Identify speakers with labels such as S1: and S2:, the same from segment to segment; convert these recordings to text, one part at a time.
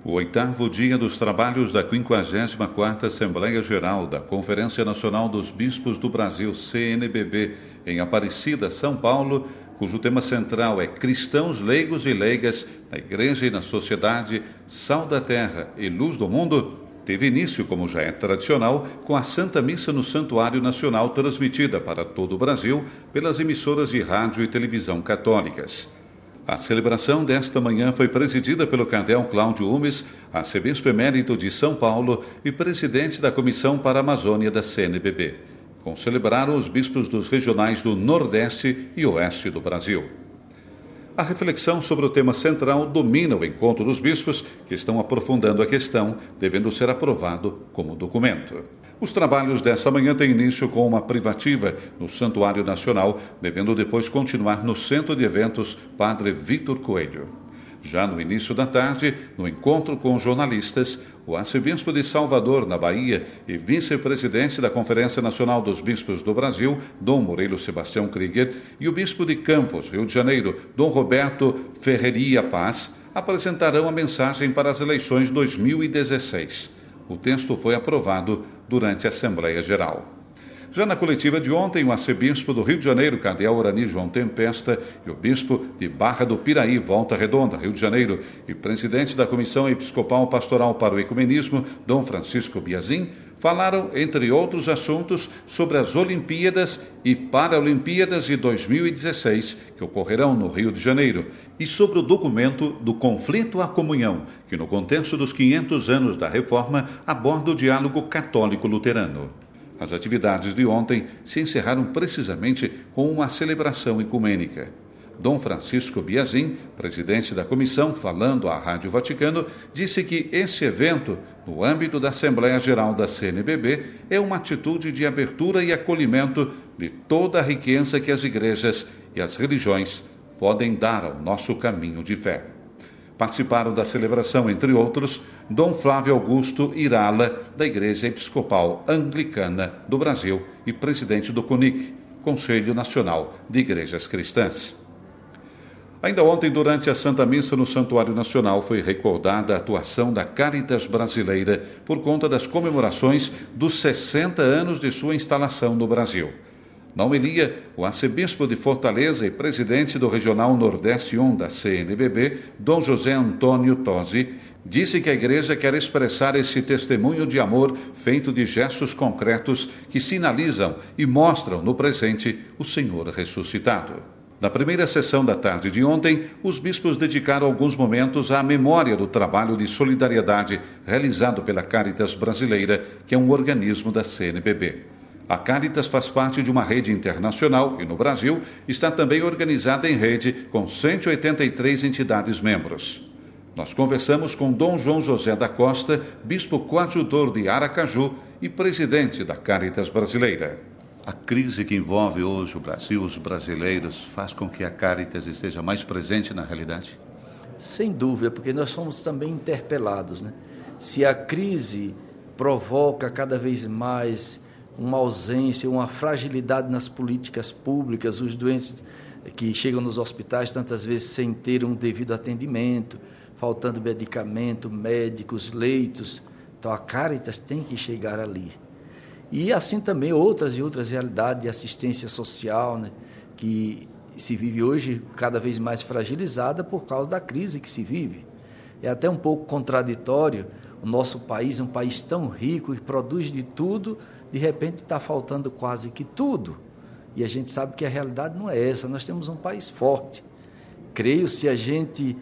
S1: O 8º dia dos trabalhos da 54ª Assembleia Geral da Conferência Nacional dos Bispos do Brasil, CNBB, em Aparecida, São Paulo, cujo tema central é Cristãos leigos e leigas na Igreja e na Sociedade, Sal da Terra e Luz do Mundo, teve início, como já é tradicional, com a Santa Missa no Santuário Nacional, transmitida para todo o Brasil pelas emissoras de rádio e televisão católicas. A celebração desta manhã foi presidida pelo cardeal Cláudio Umes, arcebispo emérito de São Paulo e presidente da Comissão para a Amazônia da CNBB. Concelebraram os bispos dos regionais do Nordeste e Oeste do Brasil. A reflexão sobre o tema central domina o encontro dos bispos, que estão aprofundando a questão, devendo ser aprovado como documento. Os trabalhos dessa manhã têm início com uma privativa no Santuário Nacional, devendo depois continuar no Centro de Eventos Padre Vitor Coelho. Já no início da tarde, no encontro com jornalistas, o arcebispo de Salvador, na Bahia, e vice-presidente da Conferência Nacional dos Bispos do Brasil, Dom Murilo Sebastião Krieger, e o bispo de Campos, Rio de Janeiro, Dom Roberto Ferreria Paz, apresentarão a mensagem para as eleições 2016. O texto foi aprovado durante a Assembleia Geral. Já na coletiva de ontem, o arcebispo do Rio de Janeiro, cardeal Orani João Tempesta, e o bispo de Barra do Piraí, Volta Redonda, Rio de Janeiro, e presidente da Comissão Episcopal Pastoral para o Ecumenismo, Dom Francisco Biazin, falaram, entre outros assuntos, sobre as Olimpíadas e Paralimpíadas de 2016, que ocorrerão no Rio de Janeiro, e sobre o documento do Conflito à Comunhão, que no contexto dos 500 anos da Reforma aborda o diálogo católico-luterano. As atividades de ontem se encerraram precisamente com uma celebração ecumênica. Dom Francisco Biazin, presidente da comissão, falando à Rádio Vaticano, disse que este evento, no âmbito da Assembleia Geral da CNBB, é uma atitude de abertura e acolhimento de toda a riqueza que as igrejas e as religiões podem dar ao nosso caminho de fé. Participaram da celebração, entre outros, Dom Flávio Augusto Irala, da Igreja Episcopal Anglicana do Brasil e presidente do CONIC, Conselho Nacional de Igrejas Cristãs. Ainda ontem, durante a Santa Missa no Santuário Nacional, foi recordada a atuação da Caritas Brasileira por conta das comemorações dos 60 anos de sua instalação no Brasil. Na homilia, o arcebispo de Fortaleza e presidente do Regional Nordeste 1 da CNBB, Dom José Antônio Tosi, disse que a Igreja quer expressar esse testemunho de amor feito de gestos concretos que sinalizam e mostram no presente o Senhor ressuscitado. Na primeira sessão da tarde de ontem, os bispos dedicaram alguns momentos à memória do trabalho de solidariedade realizado pela Caritas Brasileira, que é um organismo da CNBB. A Caritas faz parte de uma rede internacional e, no Brasil, está também organizada em rede com 183 entidades membros. Nós conversamos com Dom João José da Costa, bispo coadjutor de Aracaju e presidente da Caritas Brasileira. A crise que envolve hoje o Brasil, os brasileiros, faz com que a Caritas esteja mais presente na realidade?
S2: Sem dúvida, porque nós somos também interpelados, né? Se a crise provoca cada vez mais uma ausência, uma fragilidade nas políticas públicas, os doentes que chegam nos hospitais tantas vezes sem ter um devido atendimento, faltando medicamento, médicos, leitos. Então a Caritas tem que chegar ali. E assim também outras realidades de assistência social, né, que se vive hoje cada vez mais fragilizada por causa da crise que se vive. É até um pouco contraditório, o nosso país é um país tão rico e produz de tudo, de repente está faltando quase que tudo. E a gente sabe que a realidade não é essa, nós temos um país forte. Creio, se a gente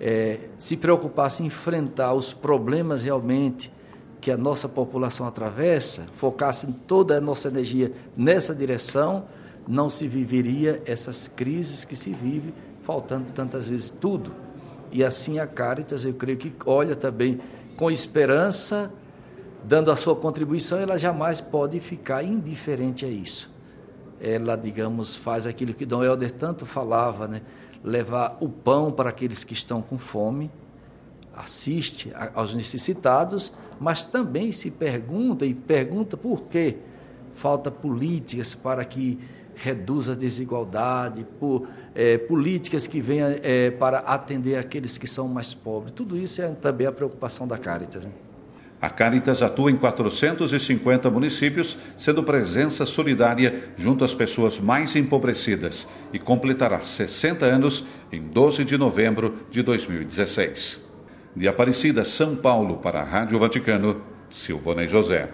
S2: se preocupasse em enfrentar os problemas realmente que a nossa população atravessa, focasse toda a nossa energia nessa direção, não se viveria essas crises que se vive, faltando tantas vezes tudo. E assim a Caritas, eu creio que olha também com esperança, dando a sua contribuição, ela jamais pode ficar indiferente a isso. Ela, digamos, faz aquilo que Dom Helder tanto falava, né? Levar o pão para aqueles que estão com fome, assiste aos necessitados, mas também se pergunta por quê falta políticas para que reduz a desigualdade, por políticas que venham para atender aqueles que são mais pobres. Tudo isso é também a preocupação da Caritas, né?
S1: A Caritas atua em 450 municípios, sendo presença solidária junto às pessoas mais empobrecidas, e completará 60 anos em 12 de novembro de 2016. De Aparecida, São Paulo, para a Rádio Vaticano, Silvonei José.